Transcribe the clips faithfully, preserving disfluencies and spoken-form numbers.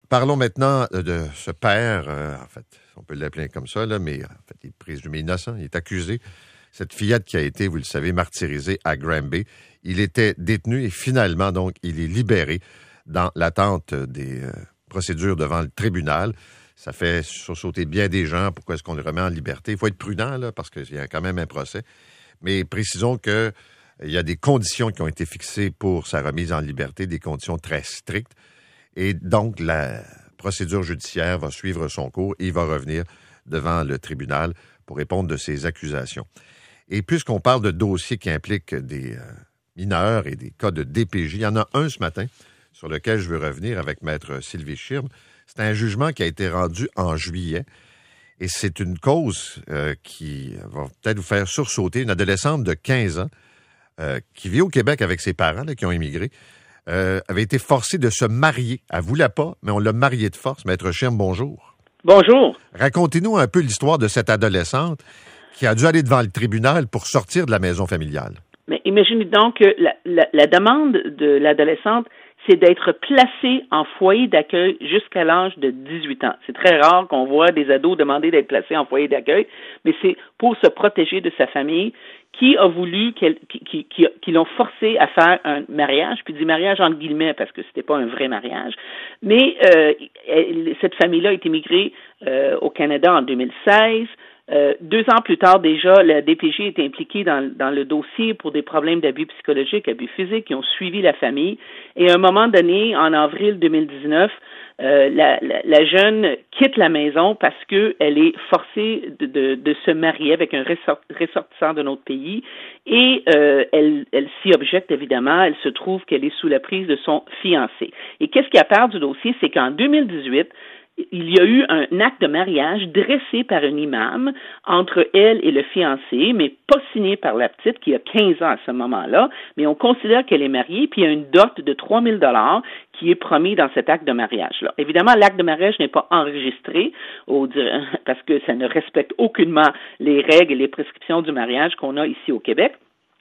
parlons maintenant de ce père, euh, en fait, on peut l'appeler comme ça, là, mais en fait, il est présumé innocent, il est accusé. Cette fillette qui a été, vous le savez, martyrisée à Granby, il était détenu et finalement, donc, il est libéré dans l'attente des euh, procédures devant le tribunal. Ça fait sursauter bien des gens. Pourquoi est-ce qu'on le remet en liberté? Il faut être prudent, là, parce qu'il y a quand même un procès. Mais précisons que il y a des conditions qui ont été fixées pour sa remise en liberté, des conditions très strictes. Et donc, la procédure judiciaire va suivre son cours et il va revenir devant le tribunal pour répondre de ces accusations. Et puisqu'on parle de dossiers qui impliquent des euh, mineurs et des cas de D P J, il y en a un ce matin sur lequel je veux revenir avec Maître Sylvie Schirm. C'est un jugement qui a été rendu en juillet. Et c'est une cause euh, qui va peut-être vous faire sursauter. Une adolescente de quinze ans euh, qui vit au Québec avec ses parents là, qui ont immigré, euh, avait été forcée de se marier. Elle ne voulait pas, mais on l'a mariée de force. Maître Schirm, bonjour. Bonjour. Racontez-nous un peu l'histoire de cette adolescente qui a dû aller devant le tribunal pour sortir de la maison familiale. Mais imaginez donc que la, la, la demande de l'adolescente, c'est d'être placée en foyer d'accueil jusqu'à l'âge de dix-huit ans. C'est très rare qu'on voit des ados demander d'être placés en foyer d'accueil, mais c'est pour se protéger de sa famille qui a voulu, qu'elle, qui, qui, qui, qui l'ont forcé à faire un mariage, puis dit mariage entre guillemets parce que c'était pas un vrai mariage. Mais euh, elle, cette famille-là est immigrée euh, au Canada en deux mille seize. Euh, deux ans plus tard, déjà, la D P J est impliquée dans, dans le dossier pour des problèmes d'abus psychologiques, abus physiques qui ont suivi la famille. Et à un moment donné, en avril deux mille dix-neuf, euh, la, la, la jeune quitte la maison parce que elle est forcée de, de, de se marier avec un ressort, ressortissant de notre pays. Et euh, elle, elle s'y objecte évidemment. Elle se trouve qu'elle est sous la prise de son fiancé. Et qu'est-ce qui apparaît du dossier, c'est qu'en deux mille dix-huit, il y a eu un acte de mariage dressé par un imam entre elle et le fiancé, mais pas signé par la petite qui a quinze ans à ce moment-là, mais on considère qu'elle est mariée, puis il y a une dot de trois mille dollars qui est promis dans cet acte de mariage-là. Évidemment, l'acte de mariage n'est pas enregistré au, parce que ça ne respecte aucunement les règles et les prescriptions du mariage qu'on a ici au Québec,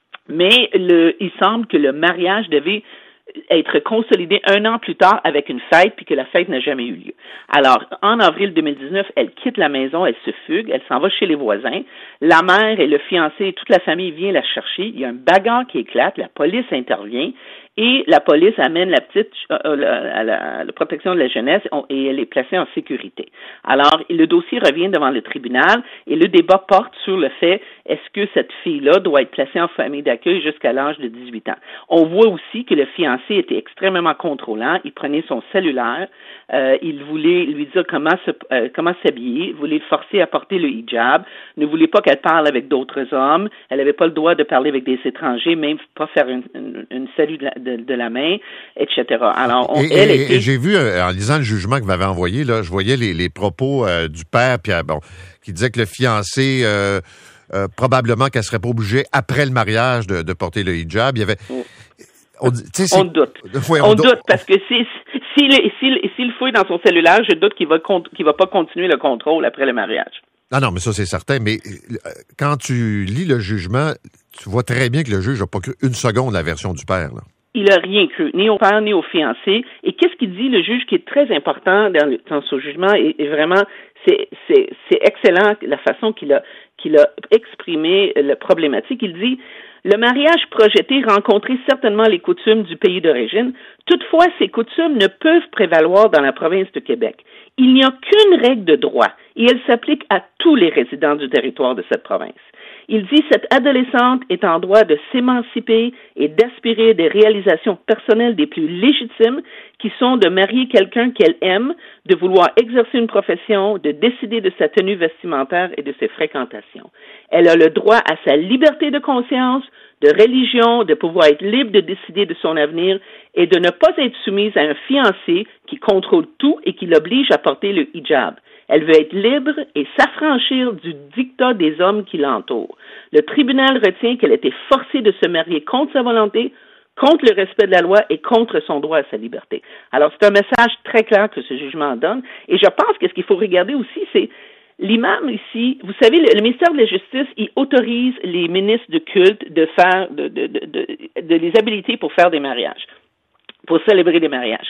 mais le, il semble que le mariage devait être consolidé un an plus tard avec une fête, puis que la fête n'a jamais eu lieu. Alors, en avril deux mille dix-neuf, elle quitte la maison, elle se fugue, elle s'en va chez les voisins. La mère et le fiancé, toute la famille vient la chercher. Il y a un bagarre qui éclate, la police intervient, et la police amène la petite à la, la, la protection de la jeunesse et elle est placée en sécurité. Alors, le dossier revient devant le tribunal et le débat porte sur le fait, est-ce que cette fille-là doit être placée en famille d'accueil jusqu'à l'âge de dix-huit ans? On voit aussi que le fiancé était extrêmement contrôlant. Il prenait son cellulaire, euh, il voulait lui dire comment se, euh, comment s'habiller, voulait le forcer à porter le hijab, ne voulait pas qu'elle parle avec d'autres hommes, elle n'avait pas le droit de parler avec des étrangers, même pas faire une, une, une salut de la, de, de la main, et cetera. Alors, on, et, elle et, était... et j'ai vu, euh, en lisant le jugement que vous m'avez envoyé, là, je voyais les, les propos euh, du père, puis euh, bon, qui disait que le fiancé, euh, euh, probablement qu'elle serait pas obligée, après le mariage, de, de porter le hijab. Il y avait... On, on doute. Oui, on, on doute, doute parce que s'il si, si, si, si, fouille dans son cellulaire, je doute qu'il va qu'il va pas continuer le contrôle après le mariage. Non, non, mais ça, c'est certain. Mais quand tu lis le jugement, tu vois très bien que le juge n'a pas cru une seconde la version du père, là. Il n'a rien cru, ni au père, ni au fiancé. Et qu'est-ce qu'il dit, le juge, qui est très important dans, le, dans son jugement, et, et vraiment, c'est, c'est, c'est excellent la façon qu'il a, qu'il a exprimé la problématique. Il dit, le mariage projeté rencontrait certainement les coutumes du pays d'origine. Toutefois, ces coutumes ne peuvent prévaloir dans la province de Québec. Il n'y a qu'une règle de droit et elle s'applique à tous les résidents du territoire de cette province. Il dit « Cette adolescente est en droit de s'émanciper et d'aspirer des réalisations personnelles des plus légitimes qui sont de marier quelqu'un qu'elle aime, de vouloir exercer une profession, de décider de sa tenue vestimentaire et de ses fréquentations. Elle a le droit à sa liberté de conscience, de religion, de pouvoir être libre de décider de son avenir et de ne pas être soumise à un fiancé qui contrôle tout et qui l'oblige à porter le hijab. Elle veut être libre et s'affranchir du dictat des hommes qui l'entourent. Le tribunal retient qu'elle était forcée de se marier contre sa volonté, contre le respect de la loi et contre son droit à sa liberté. Alors, c'est un message très clair que ce jugement donne. Et je pense que ce qu'il faut regarder aussi, c'est l'imam ici, vous savez, le, le ministère de la Justice, il autorise les ministres de culte de faire, de, de, de, de, de les habiliter pour faire des mariages, pour célébrer des mariages.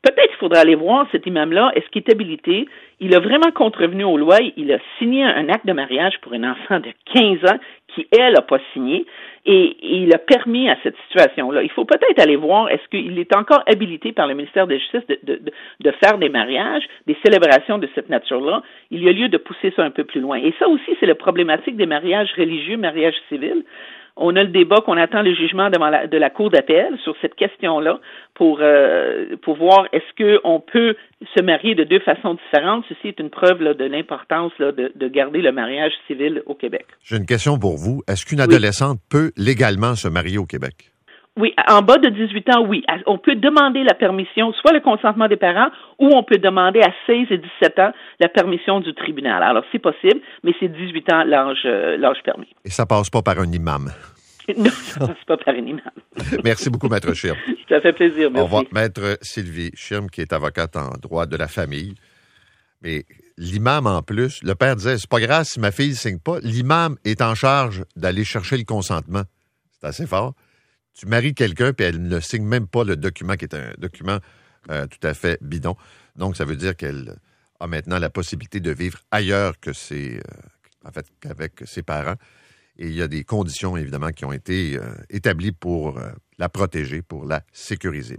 peut-être il faudra aller voir cet imam-là, est-ce qu'il est habilité? Il a vraiment contrevenu aux lois, il a signé un acte de mariage pour un enfant de quinze ans qui, elle, n'a pas signé, et, et il a permis à cette situation-là. Il faut peut-être aller voir, est-ce qu'il est encore habilité par le ministère de la Justice de, de, de, de faire des mariages, des célébrations de cette nature-là? Il y a lieu de pousser ça un peu plus loin. Et ça aussi, c'est la problématique des mariages religieux, mariages civils. On a le débat qu'on attend le jugement devant la, de la Cour d'appel sur cette question-là pour, euh, pour voir est-ce qu'on peut se marier de deux façons différentes. Ceci est une preuve là, de l'importance là, de, de garder le mariage civil au Québec. J'ai une question pour vous. Est-ce qu'une adolescente oui. peut légalement se marier au Québec? Oui, en bas de dix-huit ans, oui. On peut demander la permission, soit le consentement des parents, ou on peut demander à seize et dix-sept ans la permission du tribunal. Alors, c'est possible, mais c'est dix-huit ans l'âge, euh, l'âge permis. Et ça passe pas par un imam? Non, ça passe pas par un imam. Merci beaucoup, Maître Schirm. Ça fait plaisir, merci. Au revoir, Maître Sylvie Schirm, qui est avocate en droit de la famille. Mais l'imam, en plus, le père disait, c'est pas grave si ma fille ne signe pas. L'imam est en charge d'aller chercher le consentement. C'est assez fort. Tu maries quelqu'un, puis elle ne signe même pas le document, qui est un document euh, tout à fait bidon. Donc, ça veut dire qu'elle a maintenant la possibilité de vivre ailleurs que ses, euh, en fait, qu'avec ses parents. Et il y a des conditions, évidemment, qui ont été euh, établies pour euh, la protéger, pour la sécuriser.